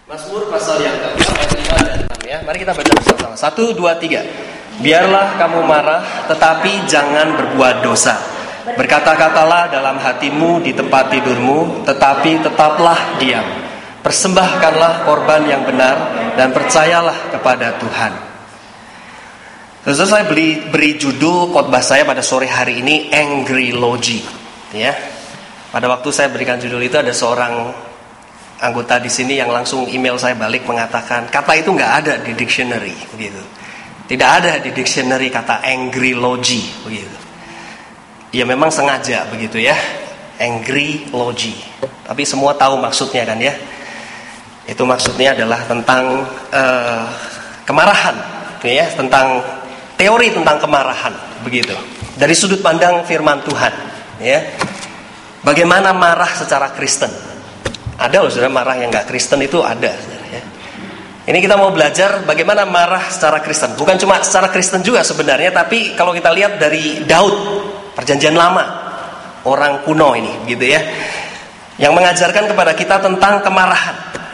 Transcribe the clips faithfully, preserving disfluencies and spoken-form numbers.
Mazmur pasal yang keempat ayat lima dan enam ya. Mari kita baca bersama-sama. Satu, dua, tiga. Biarlah kamu marah, tetapi jangan berbuat dosa. Berkata-katalah dalam hatimu di tempat tidurmu, tetapi tetaplah diam. Persembahkanlah korban yang benar dan percayalah kepada Tuhan. Terus saya beri, beri judul khotbah saya pada sore hari ini Angry Logi. Ya. Pada waktu saya berikan judul itu ada seorang anggota di sini yang langsung email saya balik mengatakan kata itu nggak ada di dictionary, begitu. Tidak ada di dictionary kata angry logi, begitu. Ya memang sengaja begitu ya, angry logi. Tapi semua tahu maksudnya kan ya. Itu maksudnya adalah tentang uh, kemarahan, ya, tentang teori tentang kemarahan, begitu. Dari sudut pandang firman Tuhan, ya. Bagaimana marah secara Kristen? Ada loh saudara marah yang gak Kristen itu ada saudara, ya. Ini kita mau belajar bagaimana marah secara Kristen. Bukan cuma secara Kristen juga sebenarnya, tapi kalau kita lihat dari Daud, perjanjian lama, orang kuno ini gitu ya, yang mengajarkan kepada kita tentang kemarahan.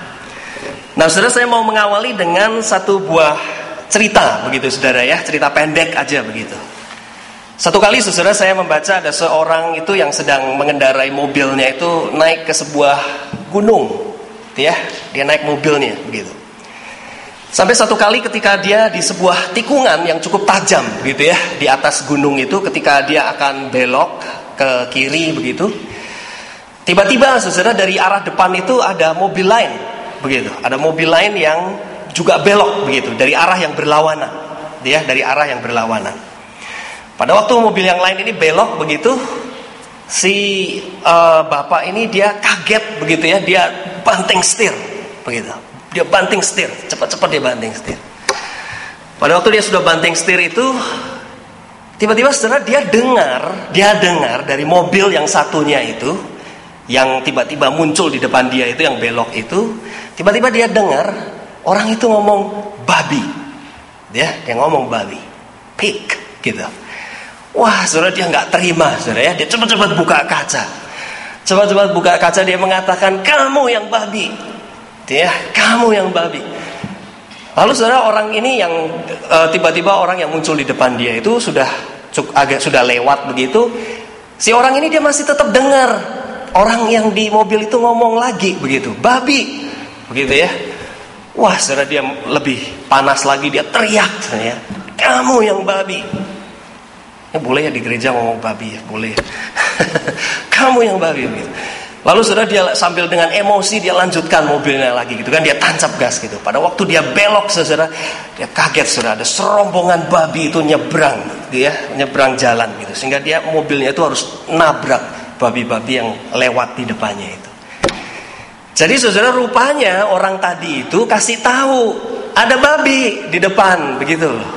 Nah saudara, saya mau mengawali dengan satu buah cerita begitu saudara ya, cerita pendek aja begitu. Satu kali saudara saya membaca ada seorang itu yang sedang mengendarai mobilnya itu naik ke sebuah gunung, ya, dia naik mobilnya begitu. Sampai satu kali ketika dia di sebuah tikungan yang cukup tajam, gitu ya, di atas gunung itu, ketika dia akan belok ke kiri begitu, tiba-tiba saudara dari arah depan itu ada mobil lain, begitu, ada mobil lain yang juga belok begitu dari arah yang berlawanan, ya, dari arah yang berlawanan. Pada waktu mobil yang lain ini belok begitu, si uh, bapak ini dia kaget begitu ya, dia banting setir begitu. Dia banting setir, cepat-cepat dia banting setir. Pada waktu dia sudah banting setir itu, tiba-tiba setelah dia dengar, dia dengar dari mobil yang satunya itu, yang tiba-tiba muncul di depan dia itu, yang belok itu, tiba-tiba dia dengar orang itu ngomong babi. Dia, dia ngomong babi, pig gitu. Wah, saudara, dia nggak terima, saudara ya. Dia cepat-cepat buka kaca, cepat-cepat buka kaca. Dia mengatakan, kamu yang babi, ya, kamu yang babi. Lalu saudara, orang ini yang uh, tiba-tiba orang yang muncul di depan dia itu sudah cuk, agak sudah lewat begitu. Si orang ini dia masih tetap dengar orang yang di mobil itu ngomong lagi begitu, babi, begitu ya. Wah, saudara, dia lebih panas lagi, dia teriak, ya, kamu yang babi. Ya, boleh ya di gereja ngomong babi ya, boleh. Kamu yang babi gitu. Lalu saudara, dia sambil dengan emosi dia lanjutkan mobilnya lagi gitu kan, dia tancap gas gitu. Pada waktu dia belok saudara, dia kaget saudara, ada serombongan babi itu nyebrang gitu ya, nyebrang jalan gitu, sehingga dia mobilnya itu harus nabrak babi-babi yang lewat di depannya itu. Jadi saudara, rupanya orang tadi itu kasih tahu ada babi di depan begitu loh.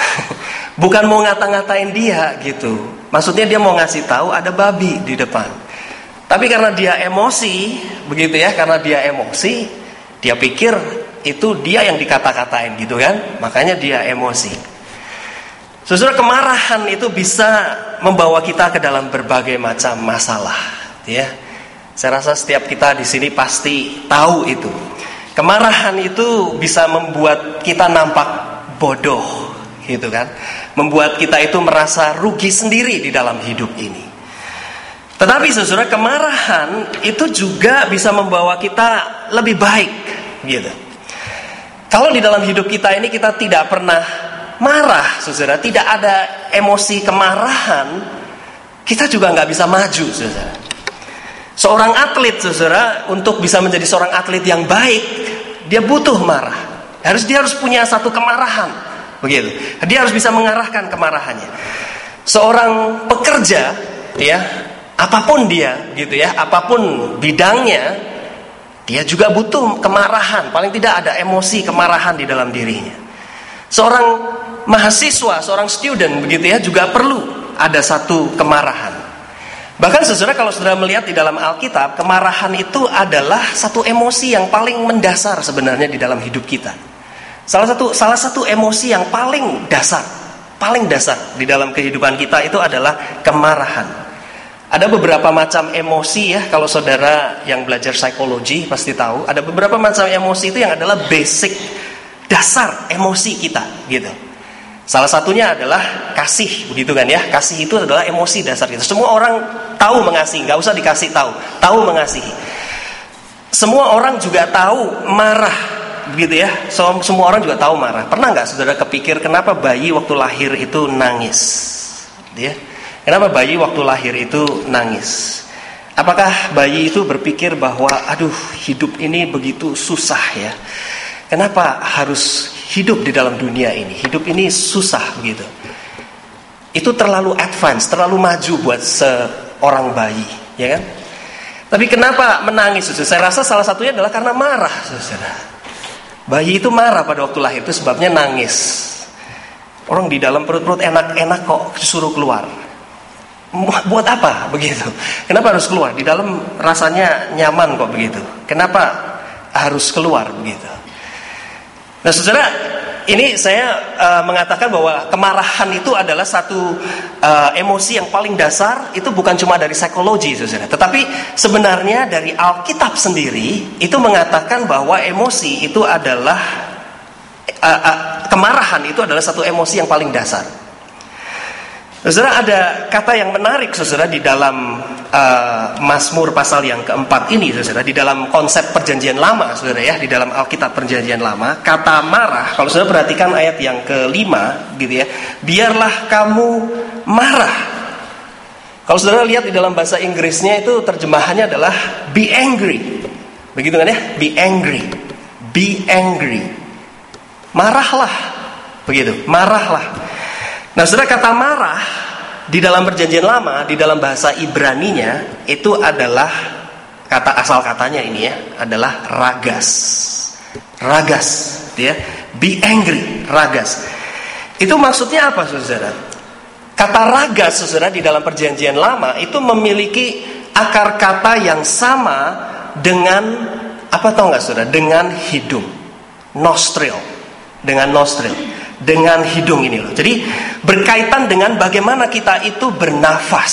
Bukan mau ngata-ngatain dia gitu. Maksudnya dia mau ngasih tahu ada babi di depan. Tapi karena dia emosi, begitu ya, karena dia emosi, dia pikir itu dia yang dikata-katain gitu kan. Makanya dia emosi. Saudara, kemarahan itu bisa membawa kita ke dalam berbagai macam masalah, ya. Saya rasa setiap kita di sini pasti tahu itu. Kemarahan itu bisa membuat kita nampak bodoh, gitu kan. Membuat kita itu merasa rugi sendiri di dalam hidup ini. Tetapi saudara, kemarahan itu juga bisa membawa kita lebih baik, gitu. Kalau di dalam hidup kita ini kita tidak pernah marah, saudara, tidak ada emosi kemarahan, kita juga nggak bisa maju, saudara. Seorang atlet, saudara, untuk bisa menjadi seorang atlet yang baik, dia butuh marah. Harus dia harus punya satu kemarahan. Begitu. Dia harus bisa mengarahkan kemarahannya. Seorang pekerja, ya, apapun dia, gitu ya, apapun bidangnya, dia juga butuh kemarahan. Paling tidak ada emosi kemarahan di dalam dirinya. Seorang mahasiswa, seorang student, begitu ya, juga perlu ada satu kemarahan. Bahkan saudara, kalau saudara melihat di dalam Alkitab, kemarahan itu adalah satu emosi yang paling mendasar sebenarnya di dalam hidup kita. Salah satu salah satu emosi yang paling dasar, paling dasar di dalam kehidupan kita itu adalah kemarahan. Ada beberapa macam emosi ya, kalau saudara yang belajar psikologi pasti tahu. Ada beberapa macam emosi itu yang adalah basic, dasar emosi kita gitu. Salah satunya adalah kasih, begitu kan ya. Kasih itu adalah emosi dasar kita. Semua orang tahu mengasihi, nggak usah dikasih tahu, tahu mengasihi. Semua orang juga tahu marah, begitu ya. So, semua orang juga tahu marah. Pernah nggak saudara kepikir kenapa bayi waktu lahir itu nangis? Ya. Kenapa bayi waktu lahir itu nangis? Apakah bayi itu berpikir bahwa aduh hidup ini begitu susah ya? Kenapa harus hidup di dalam dunia ini? Hidup ini susah begitu. Itu terlalu advance, terlalu maju buat seorang bayi, ya kan? Tapi kenapa menangis? Saya rasa salah satunya adalah karena marah, saudara. Bayi itu marah pada waktu lahir itu sebabnya nangis. Orang di dalam perut-perut enak-enak kok disuruh keluar. Buat apa begitu? Kenapa harus keluar? Di dalam rasanya nyaman kok begitu. Kenapa harus keluar begitu? Nah saudara, ini saya uh, mengatakan bahwa kemarahan itu adalah satu uh, emosi yang paling dasar. Itu bukan cuma dari psikologi saudara, tetapi sebenarnya dari Alkitab sendiri itu mengatakan bahwa emosi itu adalah uh, uh, kemarahan itu adalah satu emosi yang paling dasar. Saudara, ada kata yang menarik saudara di dalam uh, Mazmur pasal yang keempat ini saudara, di dalam konsep perjanjian lama saudara ya, di dalam Alkitab perjanjian lama, kata marah, kalau saudara perhatikan ayat yang kelima gitu ya, biarlah kamu marah. Kalau saudara lihat di dalam bahasa Inggrisnya itu terjemahannya adalah be angry, begitu kan ya, be angry, be angry, marahlah, begitu, marahlah. Nah, saudara, kata marah di dalam perjanjian lama, di dalam bahasa Ibraninya itu adalah kata asal katanya ini ya, adalah ragas. Ragas, ya. Be angry, ragas. Itu maksudnya apa, saudara? Kata ragas, saudara, di dalam perjanjian lama itu memiliki akar kata yang sama dengan apa tahu nggak, saudara? Dengan hidung, nostril, dengan nostril. Dengan hidung ini loh. Jadi berkaitan dengan bagaimana kita itu bernafas.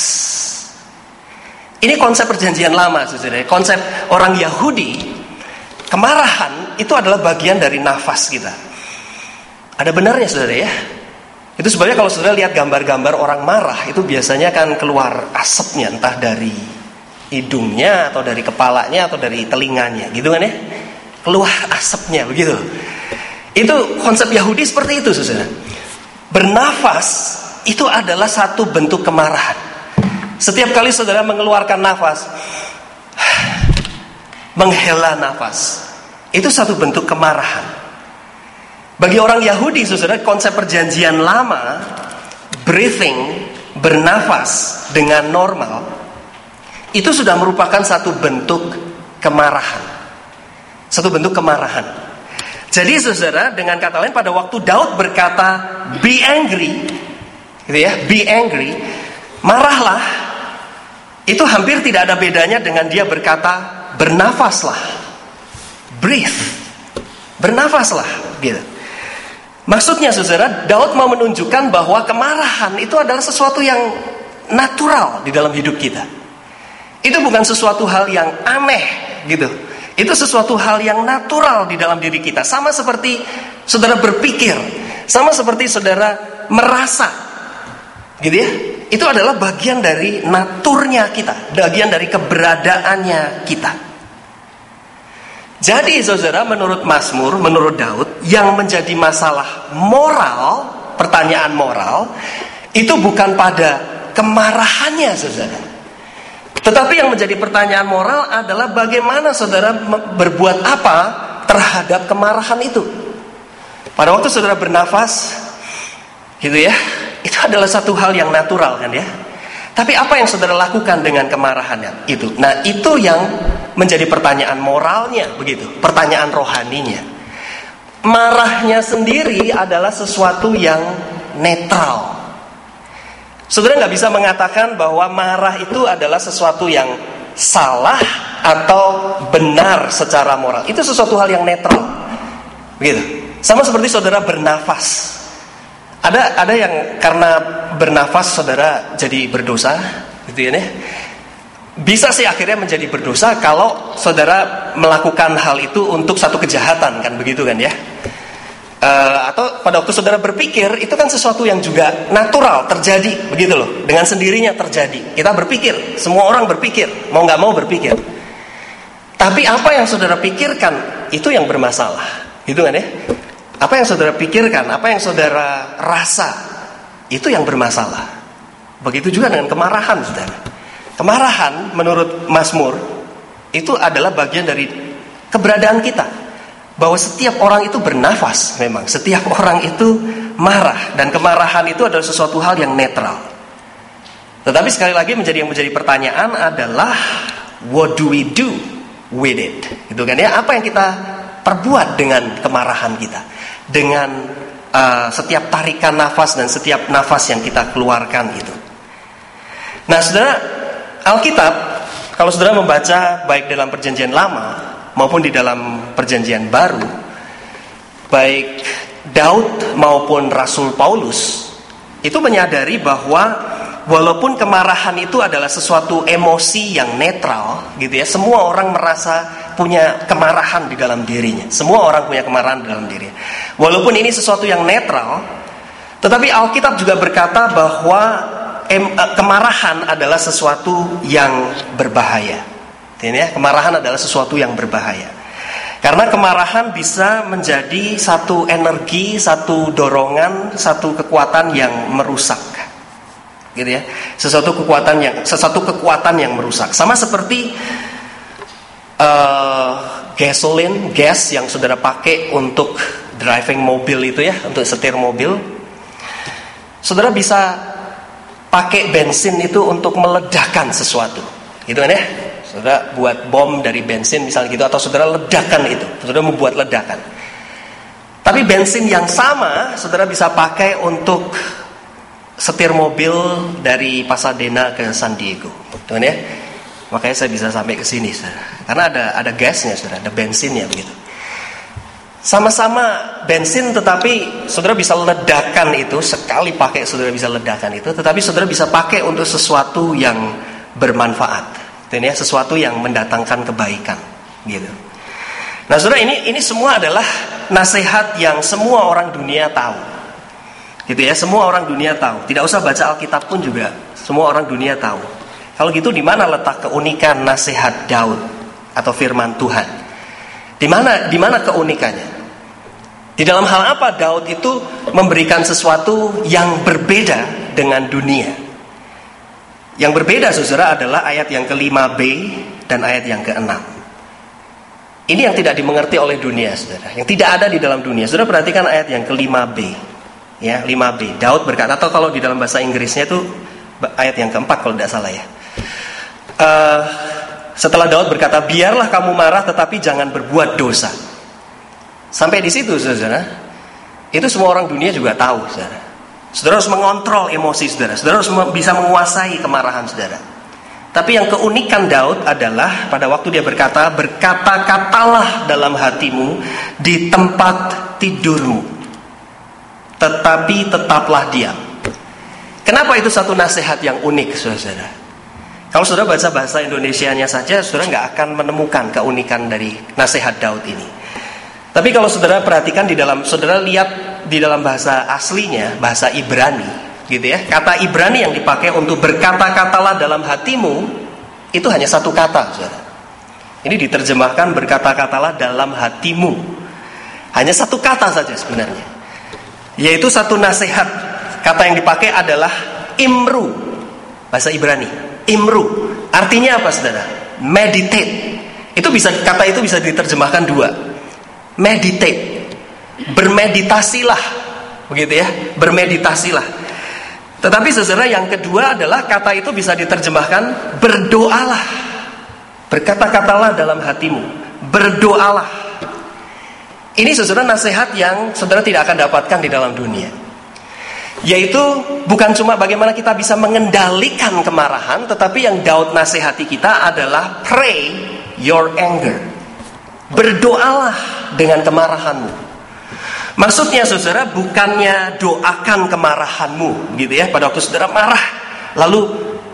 Ini konsep perjanjian lama saudara. Konsep orang Yahudi, kemarahan itu adalah bagian dari nafas kita. Ada benarnya saudara ya. Itu sebabnya kalau saudara lihat gambar-gambar orang marah, itu biasanya kan keluar asapnya, entah dari hidungnya atau dari kepalanya atau dari telinganya, gitu kan ya. Keluar asapnya begitu. Itu konsep Yahudi seperti itu saudara. Bernafas itu adalah satu bentuk kemarahan. Setiap kali saudara mengeluarkan nafas, menghela nafas, itu satu bentuk kemarahan. Bagi orang Yahudi saudara, konsep perjanjian lama, breathing, bernafas dengan normal, itu sudah merupakan satu bentuk kemarahan. Satu bentuk kemarahan. Jadi saudara, dengan kata lain pada waktu Daud berkata be angry, gitu ya, be angry, marahlah, itu hampir tidak ada bedanya dengan dia berkata bernafaslah, breathe, bernafaslah, gitu. Maksudnya saudara, Daud mau menunjukkan bahwa kemarahan itu adalah sesuatu yang natural di dalam hidup kita. Itu bukan sesuatu hal yang aneh, gitu. Itu sesuatu hal yang natural di dalam diri kita. Sama seperti saudara berpikir, sama seperti saudara merasa, gitu ya. Itu adalah bagian dari naturnya kita, bagian dari keberadaannya kita. Jadi saudara, menurut Mazmur, menurut Daud, yang menjadi masalah moral, pertanyaan moral, itu bukan pada kemarahannya saudara. Tetapi yang menjadi pertanyaan moral adalah bagaimana saudara berbuat apa terhadap kemarahan itu. Pada waktu saudara bernafas, gitu ya, itu adalah satu hal yang natural kan ya. Tapi apa yang saudara lakukan dengan kemarahannya itu? Nah, itu yang menjadi pertanyaan moralnya begitu, pertanyaan rohaninya. Marahnya sendiri adalah sesuatu yang netral. Saudara nggak bisa mengatakan bahwa marah itu adalah sesuatu yang salah atau benar secara moral. Itu sesuatu hal yang netral, begitu. Sama seperti saudara bernafas. Ada ada yang karena bernafas saudara jadi berdosa, gitu ya. Bisa sih akhirnya menjadi berdosa kalau saudara melakukan hal itu untuk satu kejahatan, kan begitu kan ya. Uh, atau pada waktu saudara berpikir, itu kan sesuatu yang juga natural terjadi, begitu loh, dengan sendirinya terjadi. Kita berpikir, semua orang berpikir, mau nggak mau berpikir. Tapi apa yang saudara pikirkan itu yang bermasalah, gitu kan ya? Apa yang saudara pikirkan, apa yang saudara rasa itu yang bermasalah. Begitu juga dengan kemarahan, saudara. Kemarahan menurut Mazmur itu adalah bagian dari keberadaan kita. Bahwa setiap orang itu bernafas, memang setiap orang itu marah, dan kemarahan itu adalah sesuatu hal yang netral. Tetapi sekali lagi menjadi yang menjadi pertanyaan adalah what do we do with it? Gitu kan ya? Apa yang kita perbuat dengan kemarahan kita, dengan uh, setiap tarikan nafas dan setiap nafas yang kita keluarkan itu. Nah, saudara, Alkitab kalau saudara membaca baik dalam Perjanjian Lama maupun di dalam Perjanjian Baru, baik Daud maupun Rasul Paulus itu menyadari bahwa walaupun kemarahan itu adalah sesuatu emosi yang netral, gitu ya, semua orang merasa punya kemarahan di dalam dirinya. Semua orang punya kemarahan di dalam dirinya. Walaupun ini sesuatu yang netral, tetapi Alkitab juga berkata bahwa em, kemarahan adalah sesuatu yang berbahaya. Ini ya, kemarahan adalah sesuatu yang berbahaya. Karena kemarahan bisa menjadi satu energi, satu dorongan, satu kekuatan yang merusak. Gitu ya. Sesuatu kekuatan yang sesuatu kekuatan yang merusak. Sama seperti uh, gasoline, gas yang saudara pakai untuk driving mobil itu ya, untuk setir mobil. Saudara bisa pakai bensin itu untuk meledakkan sesuatu. Gitu kan ya? Saudara buat bom dari bensin misalnya gitu, atau saudara ledakan itu, saudara membuat ledakan. Tapi bensin yang sama saudara bisa pakai untuk setir mobil dari Pasadena ke San Diego, teman ya. Makanya saya bisa sampai ke sini, saudara. Karena ada ada gasnya, saudara, ada bensinnya begitu. Sama-sama bensin, tetapi saudara bisa ledakan itu, sekali pakai saudara bisa ledakan itu, tetapi saudara bisa pakai untuk sesuatu yang bermanfaat. Ya, sesuatu yang mendatangkan kebaikan, gitu. Nah, saudara, ini ini semua adalah nasihat yang semua orang dunia tahu, gitu ya. Semua orang dunia tahu. Tidak usah baca Alkitab pun juga, semua orang dunia tahu. Kalau gitu, di mana letak keunikan nasihat Daud atau firman Tuhan? Di mana di mana keunikannya? Di dalam hal apa Daud itu memberikan sesuatu yang berbeda dengan dunia? Yang berbeda, saudara, adalah ayat yang kelima B dan ayat yang keenam. Ini yang tidak dimengerti oleh dunia, saudara. Yang tidak ada di dalam dunia. Saudara perhatikan ayat yang kelima B, ya, lima B. Daud berkata, atau kalau di dalam bahasa Inggrisnya itu ayat yang keempat kalau tidak salah ya. Uh, setelah Daud berkata, biarlah kamu marah, tetapi jangan berbuat dosa. Sampai di situ, saudara. Itu semua orang dunia juga tahu, saudara. Saudara harus mengontrol emosi saudara. Saudara harus bisa menguasai kemarahan saudara. Tapi yang keunikan Daud adalah pada waktu dia berkata, berkata-katalah dalam hatimu di tempat tidurmu, tetapi tetaplah diam. Kenapa itu satu nasihat yang unik, saudara? Kalau saudara baca bahasa Indonesianya saja, saudara nggak akan menemukan keunikan dari nasihat Daud ini. Tapi kalau saudara perhatikan di dalam, saudara lihat di dalam bahasa aslinya, bahasa Ibrani, gitu ya. Kata Ibrani yang dipakai untuk berkata-katalah dalam hatimu itu hanya satu kata, saudara. Ini diterjemahkan berkata-katalah dalam hatimu. Hanya satu kata saja sebenarnya. Yaitu satu nasihat. Kata yang dipakai adalah imru. Bahasa Ibrani, imru. Artinya apa, saudara? Meditate. Itu bisa, kata itu bisa diterjemahkan dua. Meditate, bermeditasilah, begitu ya, bermeditasilah. Tetapi saudara, yang kedua adalah kata itu bisa diterjemahkan berdoalah, berkata-katalah dalam hatimu, berdoalah. Ini saudara nasihat yang saudara tidak akan dapatkan di dalam dunia. Yaitu bukan cuma bagaimana kita bisa mengendalikan kemarahan, tetapi yang Daud nasihati kita adalah pray your anger. Berdoalah dengan kemarahanmu. Maksudnya saudara, bukannya doakan kemarahanmu, gitu ya. Pada waktu saudara marah, lalu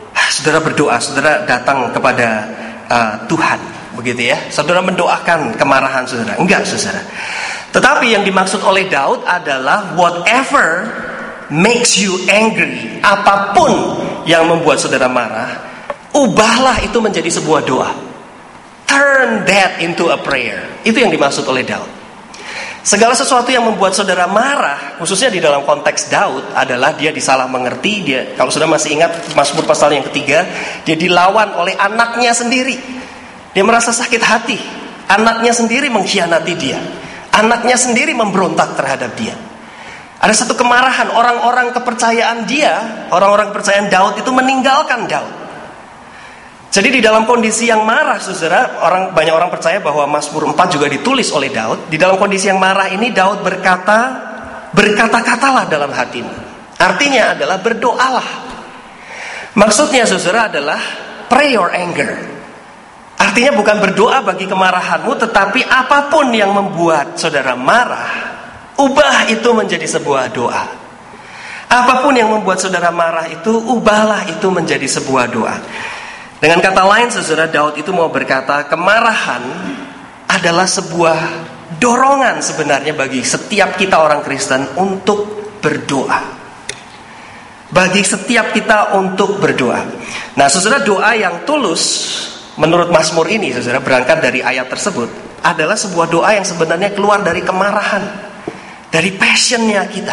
saudara berdoa, saudara datang kepada uh, Tuhan, begitu ya. Saudara mendoakan kemarahan saudara. Enggak, saudara. Tetapi yang dimaksud oleh Daud adalah whatever makes you angry, apapun yang membuat saudara marah, ubahlah itu menjadi sebuah doa. Turn that into a prayer. Itu yang dimaksud oleh Daud. Segala sesuatu yang membuat saudara marah, khususnya di dalam konteks Daud, adalah dia disalah mengerti. Dia, kalau saudara masih ingat Mazmur pasal yang ketiga, dia dilawan oleh anaknya sendiri. Dia merasa sakit hati. Anaknya sendiri mengkhianati dia. Anaknya sendiri memberontak terhadap dia. Ada satu kemarahan, orang-orang kepercayaan dia, orang-orang kepercayaan Daud itu meninggalkan Daud. Jadi di dalam kondisi yang marah, saudara, orang banyak orang percaya bahwa Mazmur empat juga ditulis oleh Daud. Di dalam kondisi yang marah ini, Daud berkata, berkata-katalah dalam hatimu. Artinya adalah berdoalah. Maksudnya, saudara, adalah pray your anger. Artinya bukan berdoa bagi kemarahanmu, tetapi apapun yang membuat saudara marah, ubah itu menjadi sebuah doa. Apapun yang membuat saudara marah itu, ubahlah itu menjadi sebuah doa. Dengan kata lain, saudara, Daud itu mau berkata, kemarahan adalah sebuah dorongan sebenarnya bagi setiap kita orang Kristen untuk berdoa. Bagi setiap kita untuk berdoa. Nah, saudara, doa yang tulus menurut Mazmur ini, saudara, berangkat dari ayat tersebut, adalah sebuah doa yang sebenarnya keluar dari kemarahan, dari passionnya kita.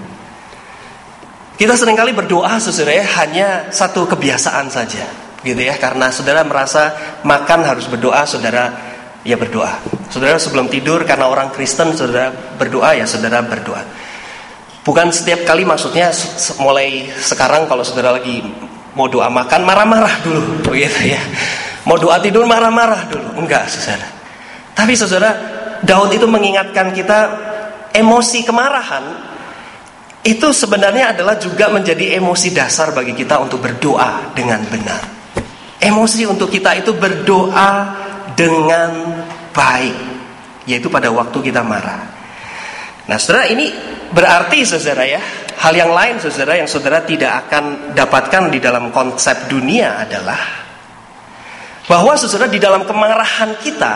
Kita seringkali berdoa, saudara, ya, hanya satu kebiasaan saja, gitu ya, karena saudara merasa makan harus berdoa, saudara ya berdoa. Saudara sebelum tidur karena orang Kristen, saudara berdoa, ya saudara berdoa. Bukan setiap kali, maksudnya mulai sekarang kalau saudara lagi mau doa makan, marah-marah dulu, begitu ya. Mau doa tidur, marah-marah dulu. Enggak, saudara. Tapi saudara, Daud itu mengingatkan kita, emosi kemarahan itu sebenarnya adalah juga menjadi emosi dasar bagi kita untuk berdoa dengan benar. Emosi untuk kita itu berdoa dengan baik, yaitu pada waktu kita marah. Nah, saudara, ini berarti, saudara, ya, hal yang lain, saudara, yang saudara tidak akan dapatkan di dalam konsep dunia adalah bahwa, saudara, di dalam kemarahan kita,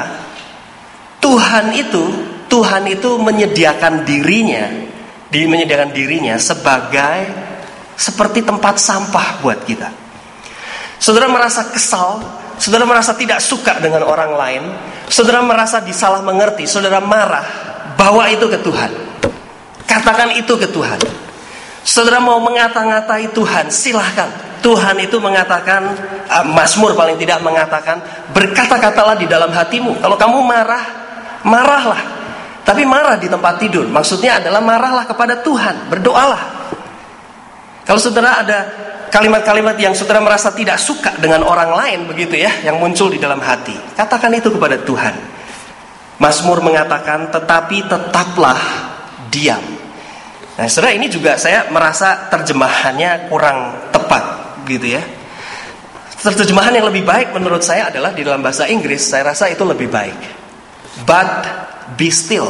Tuhan itu, Tuhan itu menyediakan dirinya, di menyediakan dirinya sebagai seperti tempat sampah buat kita. Saudara merasa kesal, saudara merasa tidak suka dengan orang lain, saudara merasa disalah mengerti, saudara marah, bawa itu ke Tuhan. Katakan itu ke Tuhan. Saudara mau mengata-ngatai Tuhan, silahkan. Tuhan itu mengatakan, uh, Mazmur paling tidak mengatakan, berkata-katalah di dalam hatimu. Kalau kamu marah, marahlah. Tapi marah di tempat tidur, maksudnya adalah marahlah kepada Tuhan, berdoalah. Kalau saudara ada kalimat-kalimat yang saudara merasa tidak suka dengan orang lain, begitu ya, yang muncul di dalam hati, katakan itu kepada Tuhan. Mazmur mengatakan, tetapi tetaplah diam. Nah, saudara, ini juga saya merasa terjemahannya kurang tepat, gitu ya. Terjemahan yang lebih baik menurut saya adalah di dalam bahasa Inggris, saya rasa itu lebih baik. But be still.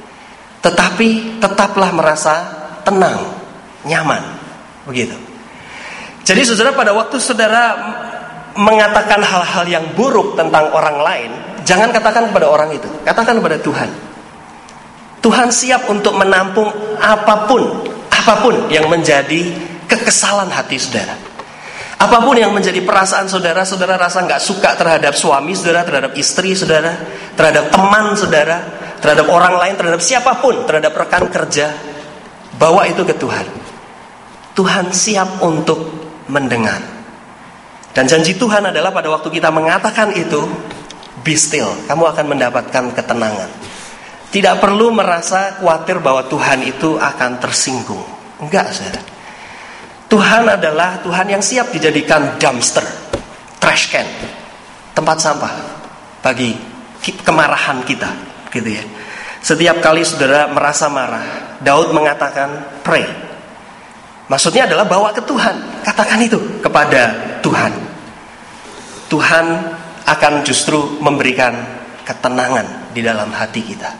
Tetapi tetaplah merasa tenang, nyaman, begitu. Jadi, saudara, pada waktu saudara mengatakan hal-hal yang buruk tentang orang lain, jangan katakan kepada orang itu, katakan kepada Tuhan. Tuhan siap untuk menampung apapun, apapun yang menjadi kekesalan hati saudara. Apapun yang menjadi perasaan saudara, saudara rasa gak suka terhadap suami saudara, terhadap istri saudara, terhadap teman saudara, terhadap orang lain, terhadap siapapun, terhadap rekan kerja, bawa itu ke Tuhan. Tuhan siap untuk mendengar. Dan janji Tuhan adalah pada waktu kita mengatakan itu, be still, kamu akan mendapatkan ketenangan. Tidak perlu merasa khawatir bahwa Tuhan itu akan tersinggung. Enggak, saudara. Tuhan adalah Tuhan yang siap dijadikan dumpster, trash can, tempat sampah bagi kemarahan kita, gitu ya. Setiap kali saudara merasa marah, Daud mengatakan pray. Maksudnya adalah bawa ke Tuhan. Katakan itu kepada Tuhan. Tuhan akan justru memberikan ketenangan di dalam hati kita.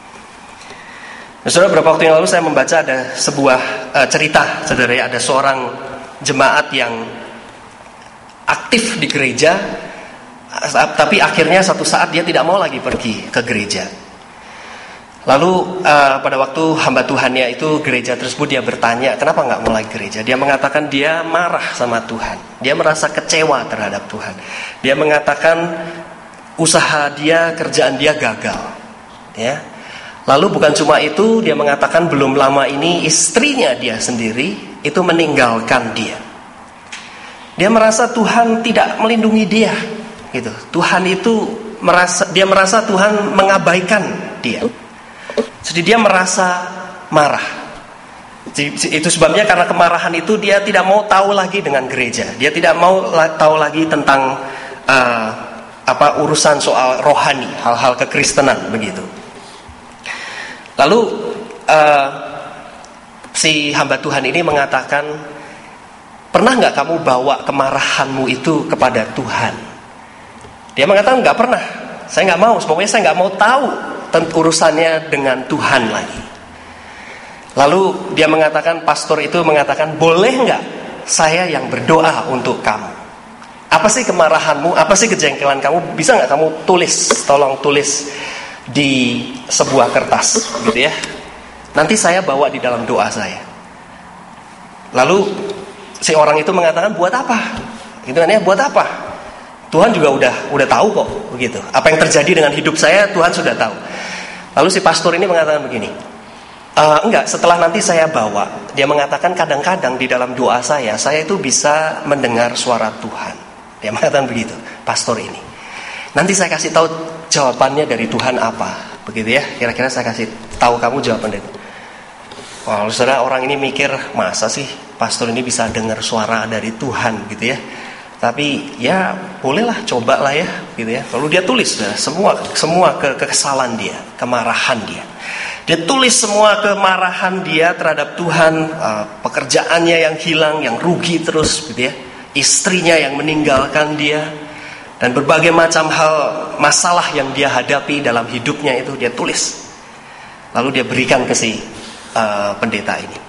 Nah, saudara, beberapa waktu yang lalu saya membaca ada sebuah uh, cerita, saudara, ya, ada seorang jemaat yang aktif di gereja, tapi akhirnya satu saat dia tidak mau lagi pergi ke gereja. Lalu uh, pada waktu hamba Tuhannya itu gereja tersebut, dia bertanya, kenapa nggak mulai gereja? Dia mengatakan dia marah sama Tuhan. Dia merasa kecewa terhadap Tuhan. Dia mengatakan usaha dia, kerjaan dia gagal. Ya. Lalu bukan cuma itu, dia mengatakan belum lama ini istrinya dia sendiri itu meninggalkan dia. Dia merasa Tuhan tidak melindungi dia. Gitu. Tuhan itu merasa, dia merasa Tuhan mengabaikan dia. Jadi dia merasa marah. Jadi, itu sebabnya karena kemarahan itu dia tidak mau tahu lagi dengan gereja. Dia tidak mau la- tahu lagi tentang uh, apa urusan soal rohani, hal-hal kekristenan begitu. Lalu uh, si hamba Tuhan ini mengatakan, pernah nggak kamu bawa kemarahanmu itu kepada Tuhan? Dia mengatakan nggak pernah. Saya nggak mau. Pokoknya saya nggak mau tahu urusannya dengan Tuhan lagi. Lalu dia mengatakan, pastor itu mengatakan, boleh nggak saya yang berdoa untuk kamu? Apa sih kemarahanmu? Apa sih kejengkelan kamu? Bisa nggak kamu tulis? Tolong tulis di sebuah kertas, gitu ya. Nanti saya bawa di dalam doa saya. Lalu si orang itu mengatakan, buat apa? Gitu kan ya, buat apa? Tuhan juga udah udah tahu kok, begitu. Apa yang terjadi dengan hidup saya, Tuhan sudah tahu. Lalu si pastor ini mengatakan begini, e, enggak, setelah nanti saya bawa, dia mengatakan kadang-kadang di dalam doa saya, saya itu bisa mendengar suara Tuhan. Dia mengatakan begitu, pastor ini. Nanti saya kasih tahu jawabannya dari Tuhan apa, begitu ya. Kira-kira saya kasih tahu kamu jawaban itu. Wah, saudara, orang ini mikir, masa sih pastor ini bisa dengar suara dari Tuhan, gitu ya. Tapi ya bolehlah, cobalah ya, gitu ya. Lalu dia tulis ya, semua semua ke, kekesalan dia, kemarahan dia. Dia tulis semua kemarahan dia terhadap Tuhan, uh, pekerjaannya yang hilang, yang rugi terus, gitu ya. Istrinya yang meninggalkan dia, dan berbagai macam hal masalah yang dia hadapi dalam hidupnya itu dia tulis. Lalu dia berikan ke si uh, pendeta ini.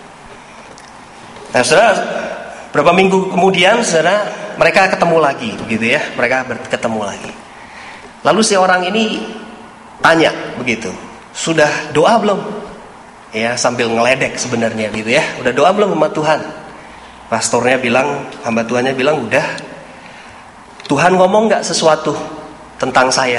Nah, saudara, berapa minggu kemudian, saudara, mereka ketemu lagi, begitu ya. Mereka ketemu lagi. Lalu si orang ini tanya begitu, sudah doa belum? Ya, sambil ngeledek sebenarnya, gitu ya. Udah doa belum sama Tuhan? Pastornya bilang, hamba Tuhannya bilang, udah. Tuhan ngomong nggak sesuatu tentang saya?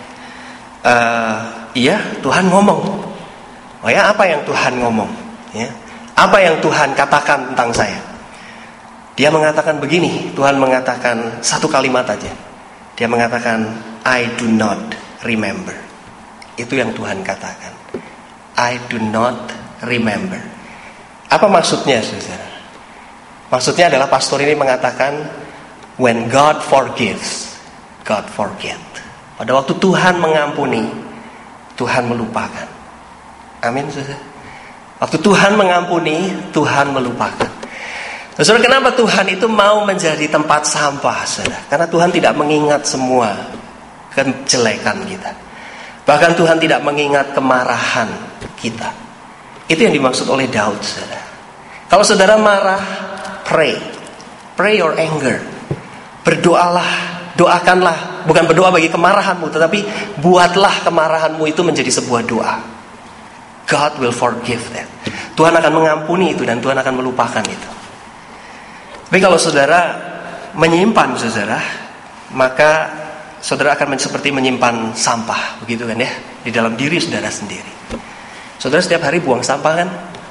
Uh, iya, Tuhan ngomong. Oh ya, apa yang Tuhan ngomong? Ya, apa yang Tuhan katakan tentang saya? Dia mengatakan begini, Tuhan mengatakan satu kalimat aja. Dia mengatakan, I do not remember. Itu yang Tuhan katakan. I do not remember. Apa maksudnya, saudara? Maksudnya adalah pastor ini mengatakan, when God forgives, God forget. Pada waktu Tuhan mengampuni, Tuhan melupakan. Amin, saudara. Waktu Tuhan mengampuni, Tuhan melupakan. Saudara, kenapa Tuhan itu mau menjadi tempat sampah, saudara? Karena Tuhan tidak mengingat semua kejelekan kita. Bahkan Tuhan tidak mengingat kemarahan kita. Itu yang dimaksud oleh Daud, saudara. Kalau saudara marah, pray. Pray your anger. Berdoalah, doakanlah. Bukan berdoa bagi kemarahanmu, tetapi buatlah kemarahanmu itu menjadi sebuah doa. God will forgive that. Tuhan akan mengampuni itu dan Tuhan akan melupakan itu. Tapi kalau saudara menyimpan, saudara, maka saudara akan seperti menyimpan sampah, begitu kan ya, di dalam diri saudara sendiri. Saudara setiap hari buang sampah kan?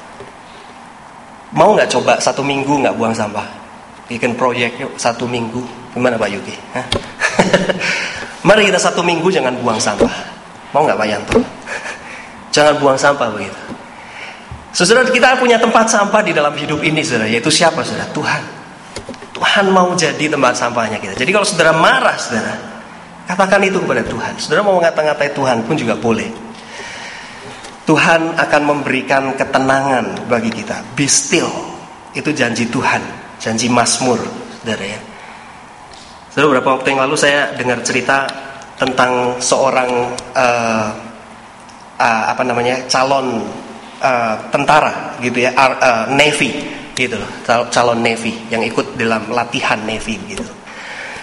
Mau nggak coba satu minggu nggak buang sampah? Bikin proyek yuk satu minggu. Gimana Pak Yuki? Mari kita satu minggu jangan buang sampah. Mau nggak Pak Yanto? Jangan buang sampah begitu. Saudara, kita punya tempat sampah di dalam hidup ini, saudara. Yaitu siapa, saudara? Tuhan. Tuhan mau jadi tempat sampahnya kita. Jadi kalau saudara marah, saudara, katakan itu kepada Tuhan. Saudara mau ngata-ngatai Tuhan pun juga boleh. Tuhan akan memberikan ketenangan bagi kita. Be still. Itu janji Tuhan. Janji Mazmur, saudara ya. Saudara, beberapa waktu yang lalu saya dengar cerita tentang seorang uh, uh, apa namanya calon uh, tentara gitu ya, uh, Navy gitu loh, calon Navy yang ikut dalam latihan Navy gitu.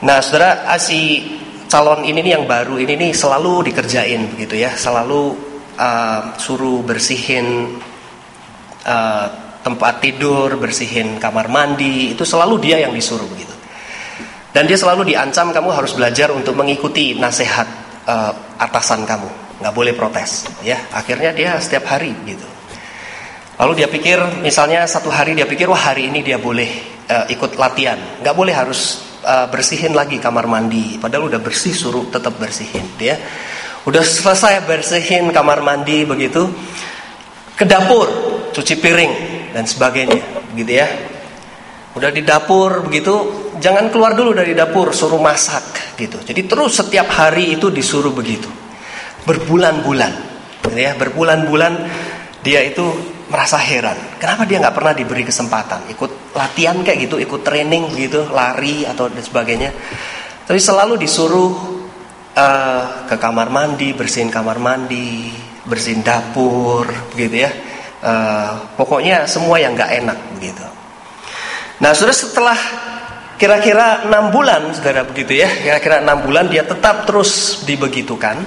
Nah, saudara, si calon ini nih yang baru ini nih selalu dikerjain begitu ya, selalu uh, suruh bersihin uh, tempat tidur, bersihin kamar mandi, itu selalu dia yang disuruh begitu. Dan dia selalu diancam, kamu harus belajar untuk mengikuti nasihat uh, atasan kamu, nggak boleh protes ya. Akhirnya dia setiap hari begitu. Lalu dia pikir, misalnya satu hari dia pikir, wah hari ini dia boleh uh, ikut latihan, nggak boleh harus uh, bersihin lagi kamar mandi. Padahal udah bersih, suruh tetap bersihin. Dia udah selesai bersihin kamar mandi begitu, ke dapur cuci piring dan sebagainya, begitu ya. Udah di dapur begitu, jangan keluar dulu dari dapur, suruh masak gitu. Jadi terus setiap hari itu disuruh begitu, berbulan-bulan, gitu ya. Berbulan-bulan dia itu merasa heran, kenapa dia nggak pernah diberi kesempatan ikut latihan kayak gitu, ikut training gitu, lari atau dan sebagainya. Tapi selalu disuruh uh, ke kamar mandi, bersihin kamar mandi, bersihin dapur, begitu ya. Uh, pokoknya semua yang nggak enak begitu. Nah, sudah setelah kira-kira enam bulan, saudara begitu ya, kira-kira enam bulan dia tetap terus dibegitukan.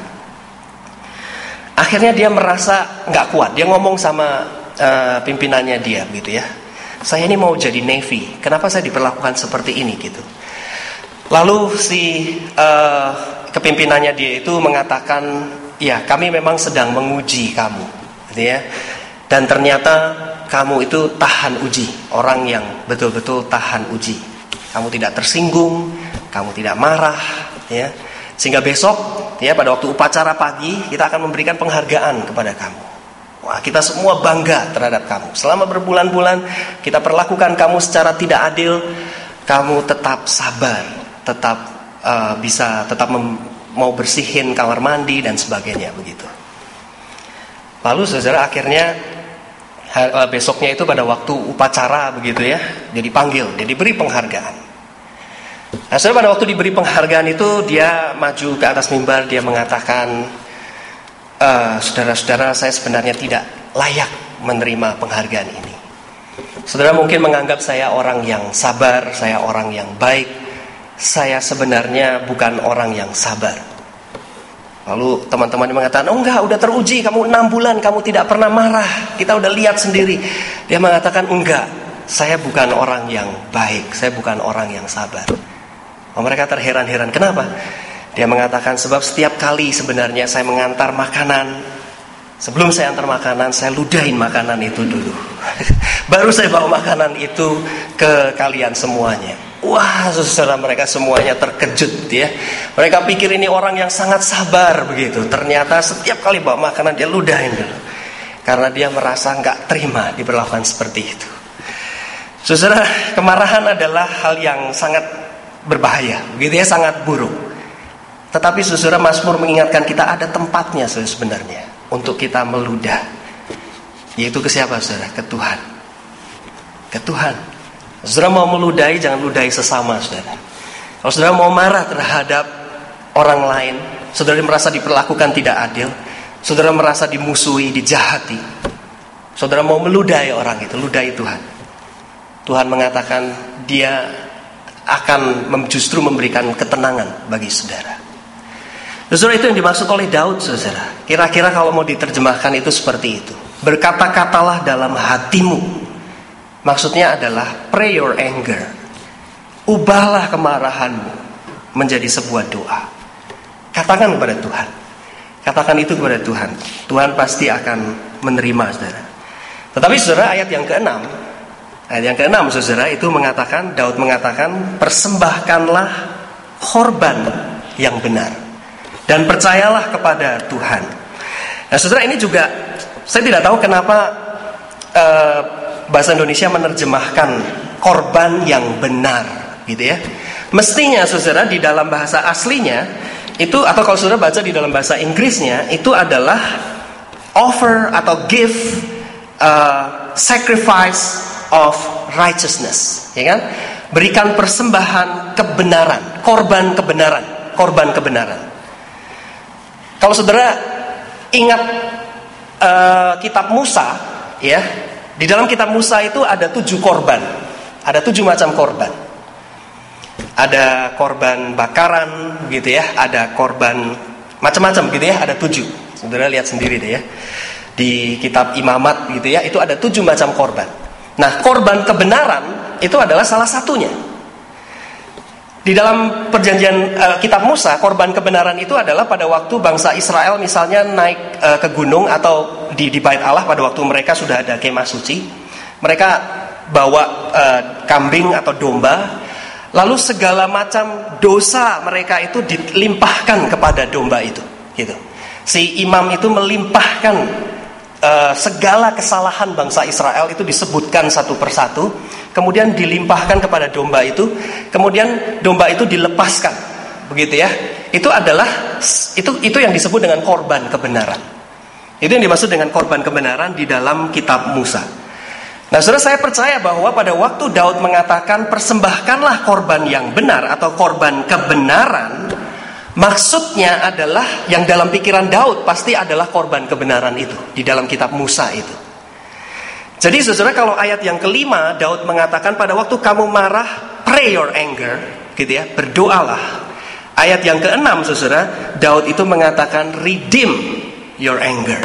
Akhirnya dia merasa nggak kuat. Dia ngomong sama uh, pimpinannya dia, begitu ya. Saya ini mau jadi Navy, kenapa saya diperlakukan seperti ini gitu. Lalu si uh, kepimpinannya dia itu mengatakan, ya kami memang sedang menguji kamu, gitu ya. Dan ternyata kamu itu tahan uji, orang yang betul-betul tahan uji. Kamu tidak tersinggung, kamu tidak marah, ya. Sehingga besok, ya pada waktu upacara pagi kita akan memberikan penghargaan kepada kamu. Wah, kita semua bangga terhadap kamu. Selama berbulan-bulan kita perlakukan kamu secara tidak adil, kamu tetap sabar, tetap uh, bisa tetap mem- mau bersihin kamar mandi dan sebagainya begitu. Lalu saudara akhirnya besoknya itu pada waktu upacara begitu ya, dia dipanggil, dia diberi penghargaan. Nah, saudara, pada waktu diberi penghargaan itu dia maju ke atas mimbar, dia mengatakan, e, saudara-saudara, saya sebenarnya tidak layak menerima penghargaan ini. Saudara mungkin menganggap saya orang yang sabar, saya orang yang baik. Saya sebenarnya bukan orang yang sabar. Lalu teman-teman mengatakan, oh enggak, udah teruji, kamu enam bulan, kamu tidak pernah marah, kita udah lihat sendiri. Dia mengatakan, enggak, saya bukan orang yang baik, saya bukan orang yang sabar. Oh, mereka terheran-heran, kenapa? Dia mengatakan, sebab setiap kali sebenarnya saya mengantar makanan, sebelum saya antar makanan, saya ludahin makanan itu dulu. Baru saya bawa makanan itu ke kalian semuanya. Wah, saudara, mereka semuanya terkejut ya. Mereka pikir ini orang yang sangat sabar begitu. Ternyata setiap kali bawa makanan dia ludahin dulu, karena dia merasa nggak terima diperlakukan seperti itu. Saudara, kemarahan adalah hal yang sangat berbahaya, begitu ya, sangat buruk. Tetapi saudara, Mazmur mengingatkan kita ada tempatnya sebenarnya untuk kita meludah. Yaitu ke siapa saudara? Ke Tuhan. Ke Tuhan. Saudara mau meludahi, jangan ludahi sesama saudara. Kalau saudara mau marah terhadap orang lain, saudara merasa diperlakukan tidak adil, saudara merasa dimusuhi, dijahati, saudara mau meludahi orang itu, ludahi Tuhan. Tuhan mengatakan dia akan justru memberikan ketenangan bagi saudara. Saudara, itu yang dimaksud oleh Daud saudara. Kira-kira kalau mau diterjemahkan itu seperti itu. Berkata-katalah dalam hatimu. Maksudnya adalah pray your anger. Ubahlah kemarahanmu menjadi sebuah doa. Katakan kepada Tuhan. Katakan itu kepada Tuhan. Tuhan pasti akan menerima saudara. Tetapi saudara, ayat yang keenam, ayat yang keenam saudara itu mengatakan, Daud mengatakan, persembahkanlah korban yang benar dan percayalah kepada Tuhan. Nah saudara, ini juga saya tidak tahu kenapa uh, bahasa Indonesia menerjemahkan korban yang benar, gitu ya. Mestinya saudara di dalam bahasa aslinya itu, atau kalau saudara baca di dalam bahasa Inggrisnya, itu adalah offer atau give uh, sacrifice of righteousness, ya kan? Berikan persembahan kebenaran, korban kebenaran, korban kebenaran. Kalau saudara ingat uh, kitab Musa, ya. Di dalam kitab Musa itu ada tujuh korban. Ada tujuh macam korban. ada korban bakaran gitu ya, ada korban macam-macam gitu ya, ada tujuh. Saudara lihat sendiri deh ya. Di kitab Imamat gitu ya, itu ada tujuh macam korban. Nah, korban kebenaran itu adalah salah satunya. Di dalam perjanjian uh, kitab Musa, korban kebenaran itu adalah pada waktu bangsa Israel misalnya naik uh, ke gunung atau di, di Bait Allah pada waktu mereka sudah ada kemah suci. Mereka bawa uh, kambing atau domba, lalu segala macam dosa mereka itu dilimpahkan kepada domba itu. Gitu. Si imam itu melimpahkan uh, segala kesalahan bangsa Israel itu disebutkan satu persatu. Kemudian dilimpahkan kepada domba itu, kemudian domba itu dilepaskan, begitu ya. Itu adalah itu itu yang disebut dengan korban kebenaran. Itu yang dimaksud dengan korban kebenaran di dalam kitab Musa. Nah, saudara, saya percaya bahwa pada waktu Daud mengatakan persembahkanlah korban yang benar atau korban kebenaran, maksudnya adalah yang dalam pikiran Daud pasti adalah korban kebenaran itu di dalam kitab Musa itu. Jadi saudara, kalau ayat yang kelima Daud mengatakan pada waktu kamu marah, pray your anger, gitu ya, berdoalah. Ayat yang keenam saudara, Daud itu mengatakan redeem your anger.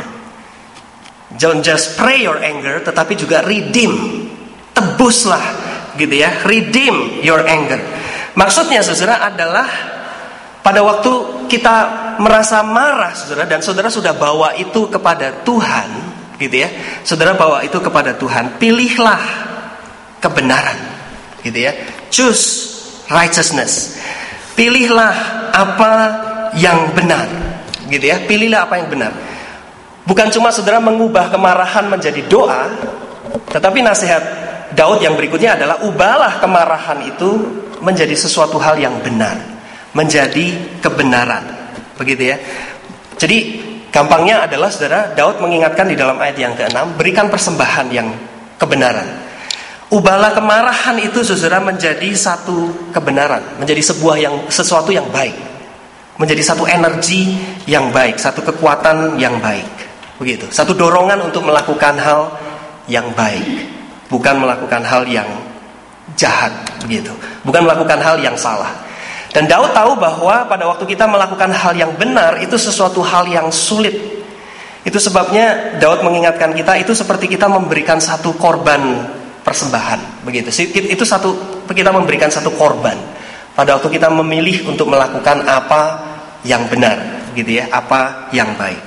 Don't just pray your anger, tetapi juga redeem, tebuslah, gitu ya, redeem your anger. Maksudnya saudara adalah pada waktu kita merasa marah saudara, dan saudara sudah bawa itu kepada Tuhan, gitu ya, saudara bawa itu kepada Tuhan, pilihlah kebenaran, gitu ya, choose righteousness, pilihlah apa yang benar, gitu ya, pilihlah apa yang benar. Bukan cuma saudara mengubah kemarahan menjadi doa, tetapi nasihat Daud yang berikutnya adalah ubahlah kemarahan itu menjadi sesuatu hal yang benar, menjadi kebenaran, begitu ya. Jadi gampangnya adalah saudara, Daud mengingatkan di dalam ayat yang keenam, berikan persembahan yang kebenaran. Ubahlah kemarahan itu saudara menjadi satu kebenaran, menjadi sebuah yang sesuatu yang baik, menjadi satu energi yang baik, satu kekuatan yang baik, begitu. Satu dorongan untuk melakukan hal yang baik, bukan melakukan hal yang jahat, begitu. Bukan melakukan hal yang salah. Dan Daud tahu bahwa pada waktu kita melakukan hal yang benar itu sesuatu hal yang sulit. Itu sebabnya Daud mengingatkan kita itu seperti kita memberikan satu korban persembahan, begitu. Itu satu kita memberikan satu korban pada waktu kita memilih untuk melakukan apa yang benar, gitu ya, apa yang baik.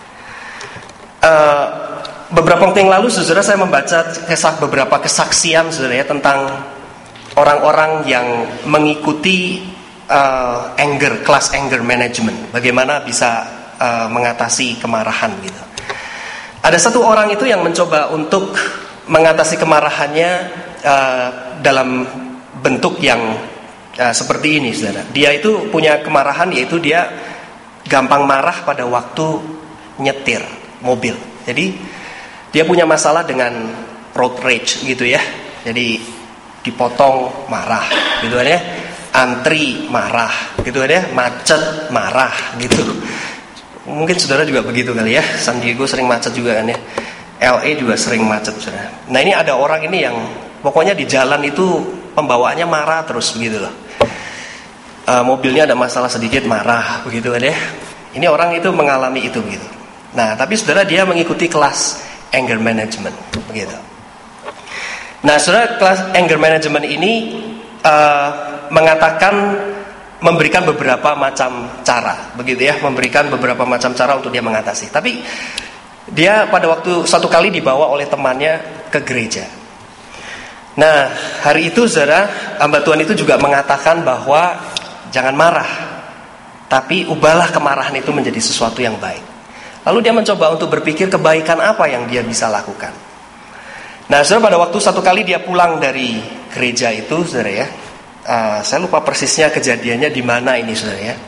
Uh, beberapa waktu yang lalu, saudara, saya membaca kisah beberapa kesaksian, saudara, ya, tentang orang-orang yang mengikuti Uh, anger, class anger management, bagaimana bisa uh, mengatasi kemarahan gitu. Ada satu orang itu yang mencoba untuk mengatasi kemarahannya uh, dalam bentuk yang uh, seperti ini, saudara. Dia itu punya kemarahan, yaitu dia gampang marah pada waktu nyetir mobil. Jadi dia punya masalah dengan road rage gitu ya. Jadi dipotong marah gitu kan ya. Antri marah, gitu kan ya, macet marah, gitu. Mungkin saudara juga begitu kali ya. San Diego sering macet juga kan ya. L A juga sering macet, saudara. Nah, ini ada orang ini yang pokoknya di jalan itu pembawaannya marah terus begitu loh. Uh, mobilnya ada masalah sedikit marah, begitu kan ya. Ini orang itu mengalami itu begitu. Nah, tapi saudara, dia mengikuti kelas anger management, begitu. Nah, saudara, kelas anger management ini uh, mengatakan memberikan beberapa macam cara, begitu ya, memberikan beberapa macam cara untuk dia mengatasi. Tapi dia pada waktu satu kali dibawa oleh temannya ke gereja. Nah, hari itu saudara, hamba Tuhan itu juga mengatakan bahwa jangan marah, tapi ubahlah kemarahan itu menjadi sesuatu yang baik. Lalu dia mencoba untuk berpikir kebaikan apa yang dia bisa lakukan. Nah, saudara, pada waktu satu kali dia pulang dari gereja itu, saudara ya, Uh, saya lupa persisnya kejadiannya di mana ini, saudara ya.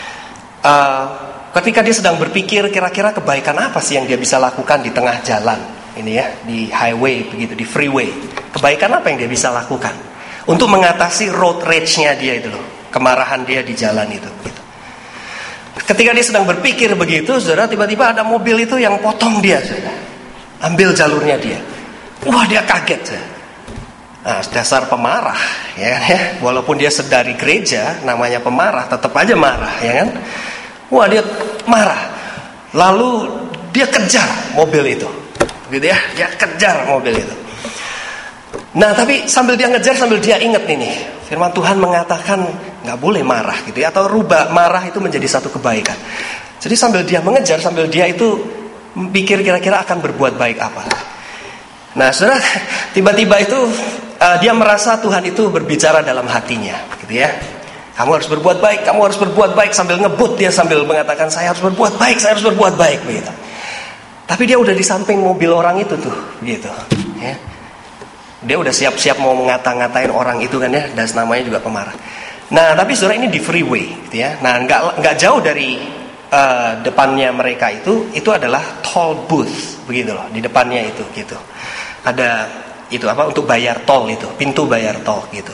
Uh, ketika dia sedang berpikir kira-kira kebaikan apa sih yang dia bisa lakukan di tengah jalan ini ya, di highway begitu, di freeway. Kebaikan apa yang dia bisa lakukan untuk mengatasi road rage-nya dia itu loh, kemarahan dia di jalan itu. Gitu. Ketika dia sedang berpikir begitu, saudara, tiba-tiba ada mobil itu yang potong dia, saudara. Ambil jalurnya dia. Wah, dia kaget, saudara. Nah, dasar pemarah, ya, ya. Walaupun dia sedari gereja, namanya pemarah, tetap aja marah, ya kan? Wah, dia marah. Lalu dia kejar mobil itu, gitu ya, dia kejar mobil itu. Nah, tapi sambil dia ngejar, sambil dia ingat ini, firman Tuhan mengatakan nggak boleh marah, gitu ya, atau rubah marah itu menjadi satu kebaikan. Jadi sambil dia mengejar, sambil dia itu pikir kira-kira akan berbuat baik apa. Nah, saudara, tiba-tiba itu uh, dia merasa Tuhan itu berbicara dalam hatinya, gitu ya. Kamu harus berbuat baik, kamu harus berbuat baik, sambil ngebut dia sambil mengatakan saya harus berbuat baik, saya harus berbuat baik, begitu. Tapi dia udah di samping mobil orang itu tuh, begitu. Ya. Dia udah siap-siap mau ngata-ngatain orang itu kan ya, dan namanya juga pemarah. Nah, tapi saudara ini di freeway, gitu ya. Nah, nggak nggak jauh dari uh, depannya mereka itu, itu adalah toll booth, begitu loh, di depannya itu, gitu. Ada itu apa untuk bayar tol itu, pintu bayar tol gitu.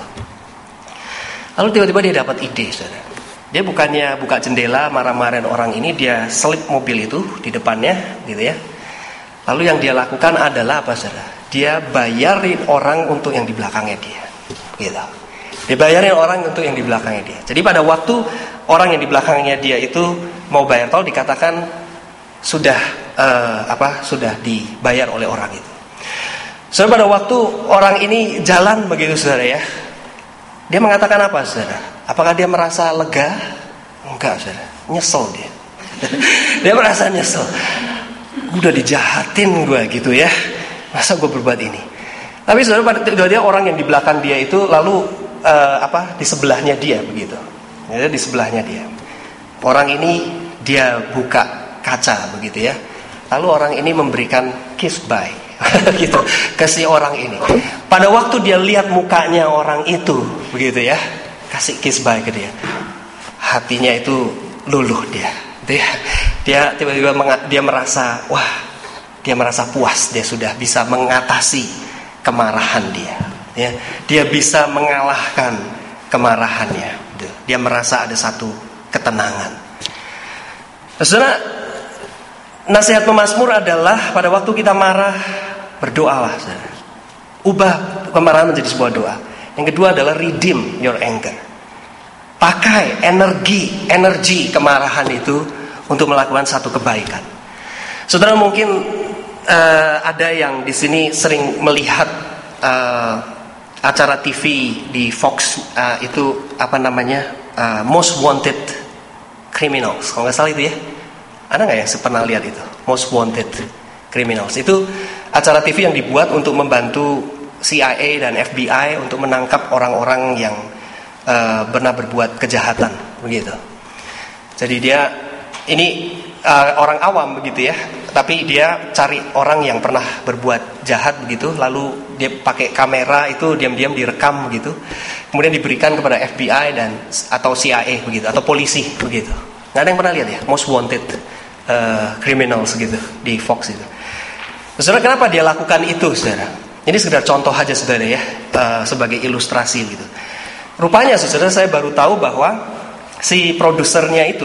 Lalu tiba-tiba dia dapat ide, saudara. Dia bukannya buka jendela marah-marahin orang ini, dia selip mobil itu di depannya, gitu ya. Lalu yang dia lakukan adalah apa, saudara? Dia bayarin orang untuk yang di belakangnya dia, gitu. Dia bayarin orang untuk yang di belakangnya dia. Jadi pada waktu orang yang di belakangnya dia itu mau bayar tol, dikatakan sudah uh, apa? Sudah dibayar oleh orang itu. Saudara, pada waktu orang ini jalan begitu, saudara ya, dia mengatakan apa, saudara? Apakah dia merasa lega? Enggak, saudara. Nyesel dia. Dia merasa nyesel. Udah dijahatin gue gitu ya. Masa gue berbuat ini? Tapi saudara, pada dia orang yang di belakang dia itu lalu uh, apa? Di sebelahnya dia begitu. Ya, di sebelahnya dia. Orang ini dia buka kaca begitu ya. Lalu orang ini memberikan kiss bye. gitu ke si orang ini. Pada waktu dia lihat mukanya orang itu begitu ya, kasih kiss bye ke dia, hatinya itu luluh dia. Dia dia tiba-tiba dia merasa wah, dia merasa puas, dia sudah bisa mengatasi kemarahan dia. Ya, dia bisa mengalahkan kemarahannya. Dia merasa ada satu ketenangan. Saudara, nasihat pemazmur adalah pada waktu kita marah, berdoalah, saudara. Ubah kemarahan menjadi sebuah doa. Yang kedua adalah redeem your anger. Pakai energi, energi kemarahan itu untuk melakukan satu kebaikan. Saudara, mungkin uh, ada yang di sini sering melihat uh, acara T V di Fox uh, itu apa namanya uh, Most Wanted Criminals, kalau nggak salah itu ya. Ada nggak yang pernah lihat itu Most Wanted Criminals? Itu acara T V yang dibuat untuk membantu C I A dan F B I untuk menangkap orang-orang yang uh, pernah berbuat kejahatan, begitu. Jadi dia ini uh, orang awam begitu ya, tapi dia cari orang yang pernah berbuat jahat begitu, lalu dia pakai kamera itu diam-diam direkam begitu, kemudian diberikan kepada F B I dan atau C I A begitu, atau polisi begitu. Nggak ada yang pernah lihat ya Most Wanted uh, Criminals gitu di Fox itu. Saudara, kenapa dia lakukan itu, saudara? Ini sekedar contoh aja, saudara ya, uh, sebagai ilustrasi gitu. Rupanya, saudara, saya baru tahu bahwa si produsernya itu,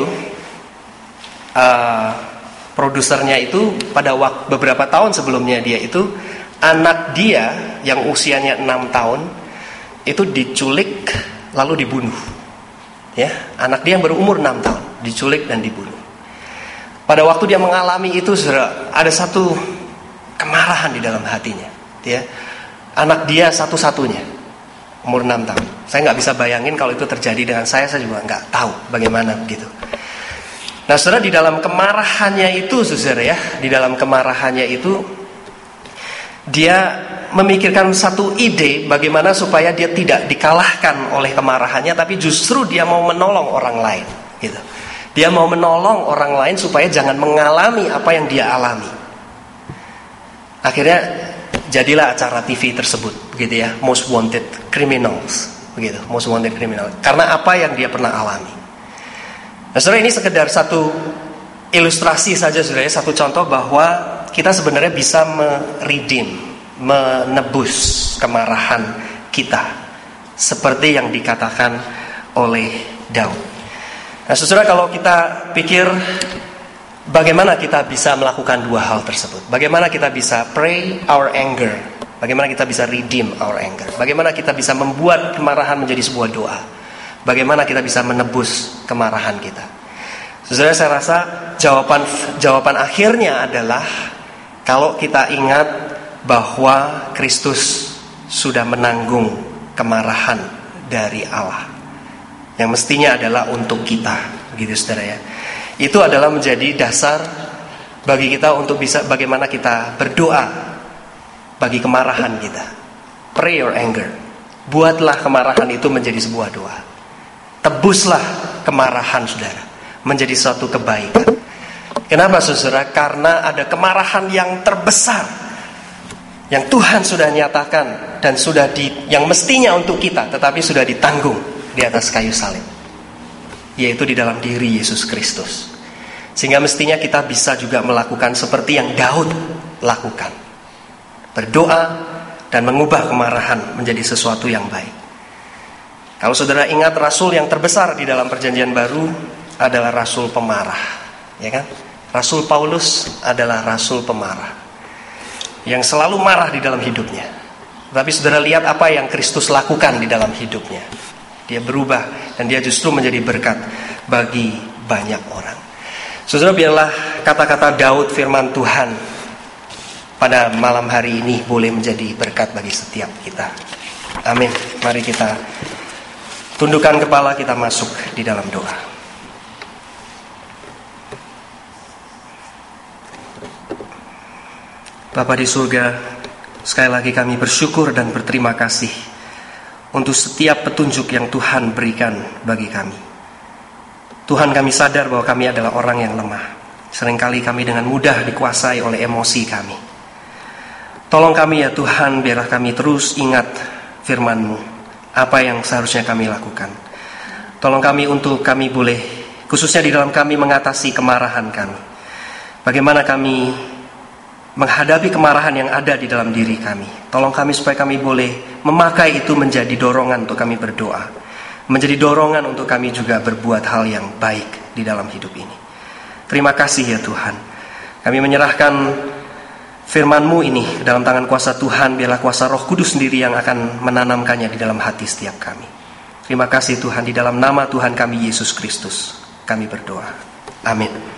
uh, produsernya itu pada waktu beberapa tahun sebelumnya dia itu, anak dia yang usianya enam tahun itu diculik lalu dibunuh. Ya, anak dia yang baru umur enam tahun diculik dan dibunuh. Pada waktu dia mengalami itu, saudara, ada satu kemarahan di dalam hatinya, ya. Anak dia satu-satunya, umur enam tahun. Saya nggak bisa bayangin kalau itu terjadi dengan saya, saya juga nggak tahu bagaimana begitu. Nah, saudara, di dalam kemarahannya itu, saudara ya, di dalam kemarahannya itu, dia memikirkan satu ide bagaimana supaya dia tidak dikalahkan oleh kemarahannya, tapi justru dia mau menolong orang lain, gitu. Dia mau menolong orang lain supaya jangan mengalami apa yang dia alami. Akhirnya jadilah acara T V tersebut, begitu ya, Most Wanted Criminals, begitu, Most Wanted Criminals. Karena apa yang dia pernah alami. Nah, saudara, ini sekedar satu ilustrasi saja, saudara, satu contoh bahwa kita sebenarnya bisa meredeem, menebus kemarahan kita, seperti yang dikatakan oleh Daud. Nah, saudara, kalau kita pikir bagaimana kita bisa melakukan dua hal tersebut? Bagaimana kita bisa pray our anger Bagaimana kita bisa redeem our anger. Bagaimana kita bisa membuat kemarahan menjadi sebuah doa. Bagaimana kita bisa menebus kemarahan kita. Saudara, saya rasa jawaban jawaban akhirnya adalah kalau kita ingat bahwa Kristus sudah menanggung kemarahan dari Allah, yang mestinya adalah untuk kita, begitu saudara ya. Itu adalah menjadi dasar bagi kita untuk bisa bagaimana kita berdoa bagi kemarahan kita. Pray your anger. Buatlah kemarahan itu menjadi sebuah doa. Tebuslah kemarahan saudara menjadi suatu kebaikan. Kenapa saudara? Karena ada kemarahan yang terbesar yang Tuhan sudah nyatakan dan sudah di, yang mestinya untuk kita, tetapi sudah ditanggung di atas kayu salib, yaitu di dalam diri Yesus Kristus. Sehingga mestinya kita bisa juga melakukan seperti yang Daud lakukan, berdoa dan mengubah kemarahan menjadi sesuatu yang baik. Kalau saudara ingat, rasul yang terbesar di dalam perjanjian baru adalah rasul pemarah, ya kan? Rasul Paulus adalah rasul pemarah yang selalu marah di dalam hidupnya. Tapi saudara lihat apa yang Kristus lakukan di dalam hidupnya. Dia berubah dan dia justru menjadi berkat bagi banyak orang. Saudara, biarlah kata-kata Daud, firman Tuhan pada malam hari ini boleh menjadi berkat bagi setiap kita. Amin. Mari kita tundukkan kepala, kita masuk di dalam doa. Bapa di surga, sekali lagi kami bersyukur dan berterima kasih untuk setiap petunjuk yang Tuhan berikan bagi kami. Tuhan, kami sadar bahwa kami adalah orang yang lemah. Seringkali kami dengan mudah dikuasai oleh emosi kami. Tolong kami ya Tuhan, biarlah kami terus ingat firman-Mu, apa yang seharusnya kami lakukan. Tolong kami untuk kami boleh, khususnya di dalam kami mengatasi kemarahan kami. Bagaimana kami menghadapi kemarahan yang ada di dalam diri kami. Tolong kami supaya kami boleh memakai itu menjadi dorongan untuk kami berdoa, menjadi dorongan untuk kami juga berbuat hal yang baik di dalam hidup ini. Terima kasih ya Tuhan. Kami menyerahkan firman-Mu ini dalam tangan kuasa Tuhan. Biarlah kuasa Roh Kudus sendiri yang akan menanamkannya di dalam hati setiap kami. Terima kasih Tuhan, di dalam nama Tuhan kami Yesus Kristus kami berdoa. Amin.